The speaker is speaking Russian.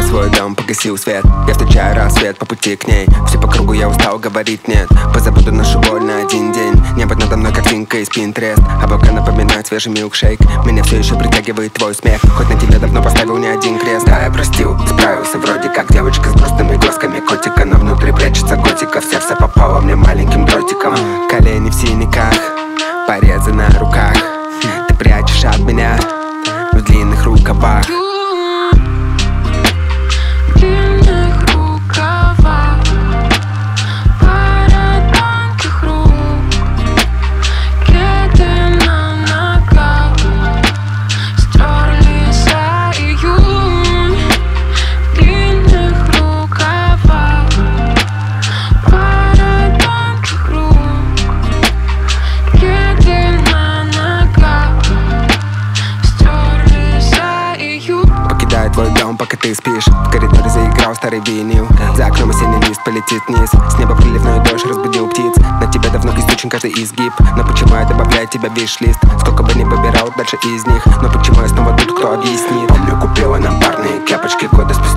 свой дом, погасил свет. Я встречаю рассвет по пути к ней. Все по кругу, я устал говорить нет. Позабуду нашу боль на один день. Небо надо мной картинка из Pinterest. Облака напоминают свежий милкшейк. Меня все еще притягивает твой смех. Хоть на тебя давно поставил не один крест. Да, я простил, справился вроде как девочка с грустными глазками котика. Но внутри прячется готика. В сердце попало мне маленьким дротиком. Колени в синяках, порезы на руках. Ты прячешь от меня в длинных рукавах. Твой дом, пока ты спишь. В коридоре заиграл старый винил. За окном осенний лист полетит вниз. С неба приливной дождь разбудил птиц. На тебя давно изучен каждый изгиб. Но почему я добавляю тебя в виш-лист? Сколько бы ни выбирал дальше из них, но почему я снова тут, кто объяснит? Помню, купила нам парные кепочки года спустя.